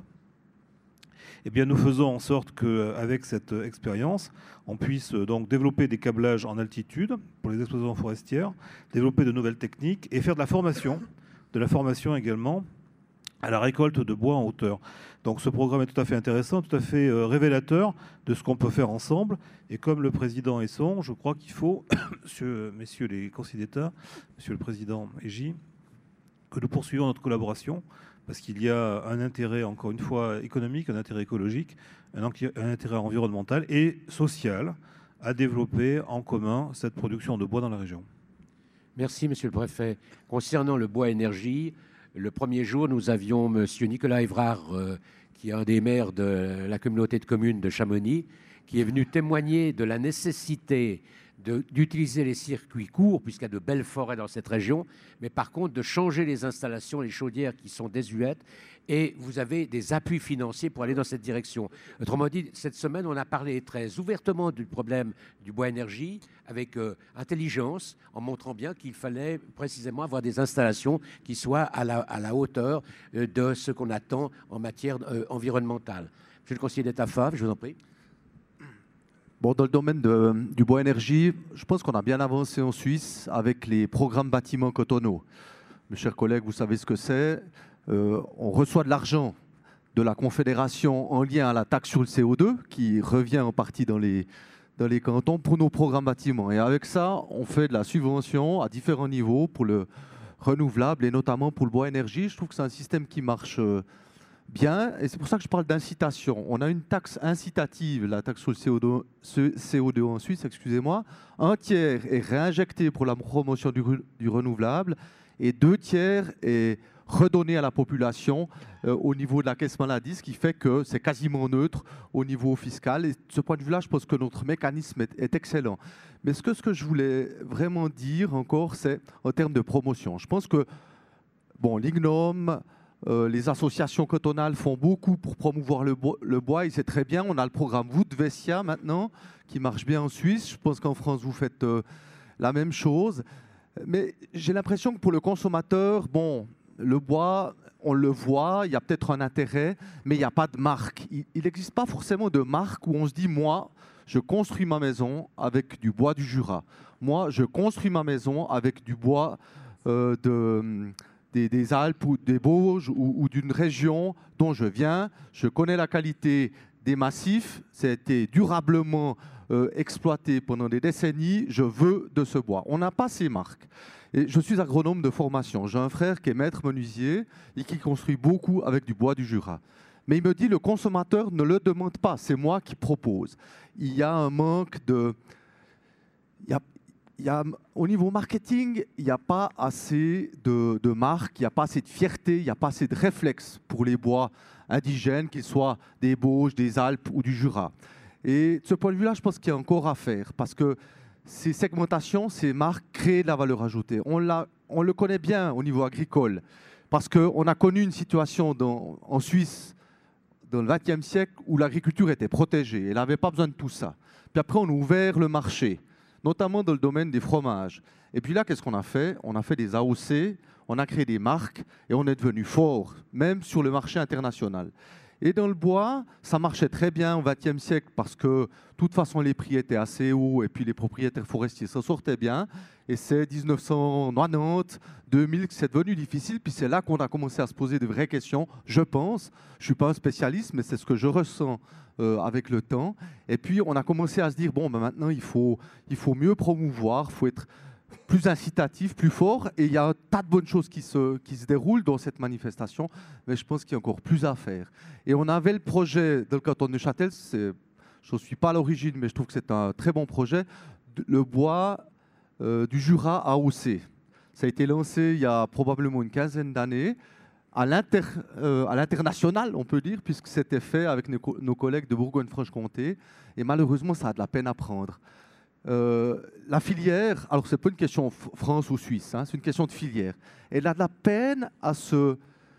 Eh bien, nous faisons en sorte qu'avec cette expérience, on puisse donc développer des câblages en altitude pour les exploitations forestières, développer de nouvelles techniques et faire de la formation, de la formation également à la récolte de bois en hauteur. Donc ce programme est tout à fait intéressant, tout à fait euh, révélateur de ce qu'on peut faire ensemble. Et comme le président Esson, je crois qu'il faut, monsieur, messieurs les conseillers d'État, monsieur le président Egy, que nous poursuivions notre collaboration, parce qu'il y a un intérêt, encore une fois, économique, un intérêt écologique, un, un intérêt environnemental et social à développer en commun cette production de bois dans la région. Merci, monsieur le préfet. Concernant le bois énergie, le premier jour, nous avions monsieur Nicolas Évrard, euh, qui est un des maires de la communauté de communes de Chamonix, qui est venu témoigner de la nécessité d'utiliser les circuits courts, puisqu'il y a de belles forêts dans cette région, mais par contre de changer les installations, les chaudières qui sont désuètes, et vous avez des appuis financiers pour aller dans cette direction. Autrement dit, cette semaine, on a parlé très ouvertement du problème du bois énergie, avec euh, intelligence, en montrant bien qu'il fallait précisément avoir des installations qui soient à la, à la hauteur euh, de ce qu'on attend en matière euh, environnementale. Monsieur le conseiller d'État Favre, je vous en prie. Bon, dans le domaine de, du bois énergie, je pense qu'on a bien avancé en Suisse avec les programmes bâtiments cotonneaux. Mes chers collègues, vous savez ce que c'est. Euh, on reçoit de l'argent de la Confédération en lien à la taxe sur le C O deux qui revient en partie dans les, dans les cantons pour nos programmes bâtiments. Et avec ça, on fait de la subvention à différents niveaux pour le renouvelable et notamment pour le bois énergie. Je trouve que c'est un système qui marche bien, et c'est pour ça que je parle d'incitation. On a une taxe incitative, la taxe sur le C O deux, C O deux en Suisse, excusez-moi. Un tiers est réinjecté pour la promotion du, du renouvelable et deux tiers est redonner à la population euh, au niveau de la caisse maladie, ce qui fait que c'est quasiment neutre au niveau fiscal. Et de ce point de vue-là, je pense que notre mécanisme est, est excellent. Mais ce que, ce que je voulais vraiment dire encore, c'est en termes de promotion. Je pense que bon, l'I G N O M, euh, les associations cantonales font beaucoup pour promouvoir le bois, le bois, et c'est très bien. On a le programme Woodvesia maintenant, qui marche bien en Suisse. Je pense qu'en France, vous faites euh, la même chose. Mais j'ai l'impression que pour le consommateur, bon, le bois, on le voit, il y a peut-être un intérêt, mais il n'y a pas de marque. Il n'existe pas forcément de marque où on se dit, moi, je construis ma maison avec du bois du Jura. Moi, je construis ma maison avec du bois euh, de, des, des Alpes ou des Bauges ou, ou d'une région dont je viens. Je connais la qualité des massifs, ça a été durablement euh, exploité pendant des décennies. Je veux de ce bois. On n'a pas ces marques. Et je suis agronome de formation. J'ai un frère qui est maître menuisier et qui construit beaucoup avec du bois du Jura. Mais il me dit, le consommateur ne le demande pas, c'est moi qui propose. Il y a un manque de... Il y a, il y a, au niveau marketing, il n'y a pas assez de, de marques, il n'y a pas assez de fierté, il n'y a pas assez de réflexe pour les bois indigènes, qu'ils soient des Bauges, des Alpes ou du Jura. Et de ce point de vue-là, je pense qu'il y a encore à faire, parce que ces segmentations, ces marques créent de la valeur ajoutée. On, l'a, on le connaît bien au niveau agricole, parce qu'on a connu une situation dans, en Suisse, dans le vingtième siècle, où l'agriculture était protégée. Elle n'avait pas besoin de tout ça. Puis après, on a ouvert le marché, notamment dans le domaine des fromages. Et puis là, qu'est-ce qu'on a fait? On a fait des A O C, on a créé des marques, et on est devenu fort, même sur le marché international. Et dans le bois, ça marchait très bien au vingtième siècle, parce que de toute façon, les prix étaient assez hauts, et puis les propriétaires forestiers s'en sortaient bien. Et c'est mille neuf cent quatre-vingt-dix, deux mille que c'est devenu difficile. Puis c'est là qu'on a commencé à se poser de vraies questions, je pense. Je ne suis pas un spécialiste, mais c'est ce que je ressens euh, avec le temps. Et puis on a commencé à se dire, bon, ben maintenant, il faut, il faut mieux promouvoir, il faut être plus incitatif, plus fort. Et il y a un tas de bonnes choses qui se, qui se déroulent dans cette manifestation, mais je pense qu'il y a encore plus à faire. Et on avait le projet dans le canton de Neuchâtel, je ne suis pas à l'origine, mais je trouve que c'est un très bon projet, le bois euh, du Jura A O C. Ça a été lancé il y a probablement une quinzaine d'années, à, l'inter, euh, à l'international, on peut dire, puisque c'était fait avec nos, nos collègues de Bourgogne-Franche-Comté, et malheureusement, ça a de la peine à prendre. Euh, la filière, alors ce n'est pas une question France ou Suisse, hein, c'est une question de filière. Elle a de la peine à se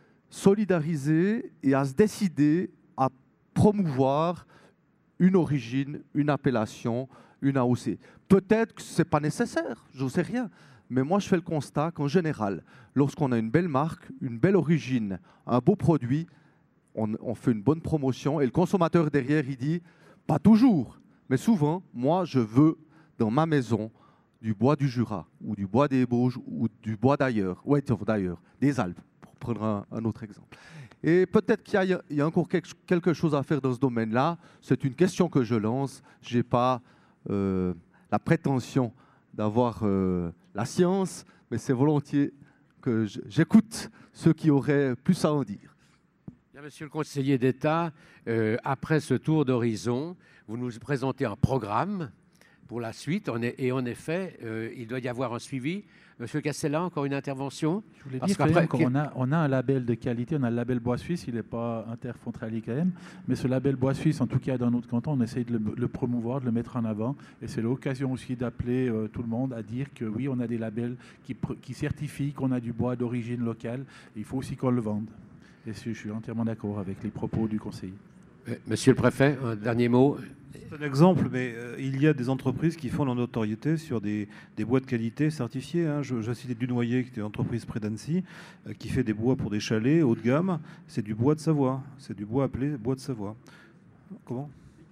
solidariser et à se décider à promouvoir une origine, une appellation, une A O C. Peut-être que ce n'est pas nécessaire, je ne sais rien. Mais moi, je fais le constat qu'en général, lorsqu'on a une belle marque, une belle origine, un beau produit, on, on fait une bonne promotion et le consommateur derrière, il dit, pas toujours, mais souvent, moi, je veux dans ma maison du bois du Jura ou du bois des Bauges ou du bois d'ailleurs, ouais, d'ailleurs, des Alpes, pour prendre un, un autre exemple. Et peut-être qu'il y a, il y a encore quelque, quelque chose à faire dans ce domaine-là. C'est une question que je lance. Je n'ai pas euh, la prétention d'avoir euh, la science, mais c'est volontiers que j'écoute ceux qui auraient plus à en dire. Bien, monsieur le conseiller d'État, euh, après ce tour d'horizon, vous nous présentez un programme pour la suite, et en effet, euh, il doit y avoir un suivi. Monsieur Castella, encore une intervention? Je voulais Parce dire qu'après, qu'on a, on a un label de qualité, on a le label bois suisse, il n'est pas interfrontalier quand même, mais ce label bois suisse, en tout cas dans notre canton, on essaye de le, le promouvoir, de le mettre en avant, et c'est l'occasion aussi d'appeler euh, tout le monde à dire que oui, on a des labels qui, qui certifient qu'on a du bois d'origine locale, et il faut aussi qu'on le vende. Et je suis entièrement d'accord avec les propos du conseiller. Monsieur le préfet, un dernier mot. C'est un exemple, mais euh, il y a des entreprises qui font leur notoriété sur des, des bois de qualité certifiés. Hein. Je, je citais Dunoyer, qui est une entreprise près d'Annecy, euh, qui fait des bois pour des chalets haut de gamme. C'est du bois de Savoie. C'est du bois appelé bois de Savoie. Comment?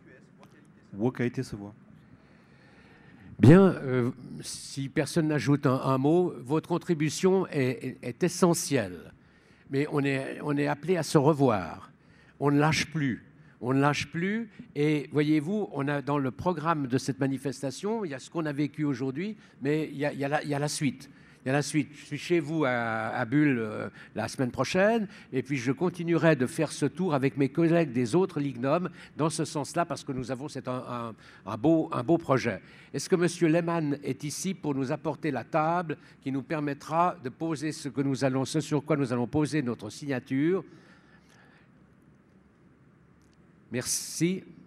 Bois qualité Savoie. Bien, euh, si personne n'ajoute un, un mot, votre contribution est, est, est essentielle. Mais on est, on est appelé à se revoir. On ne lâche plus. On ne lâche plus et voyez-vous, on a dans le programme de cette manifestation, il y a ce qu'on a vécu aujourd'hui, mais il y a, il y a la, il y a la suite. Et à la suite, je suis chez vous à, à Bulle euh, la semaine prochaine, et puis je continuerai de faire ce tour avec mes collègues des autres lignomes dans ce sens-là, parce que nous avons c'est un, un, un, beau, un beau projet. Est-ce que M. Lehmann est ici pour nous apporter la table qui nous permettra de poser ce, que nous allons, ce sur quoi nous allons poser notre signature? Merci.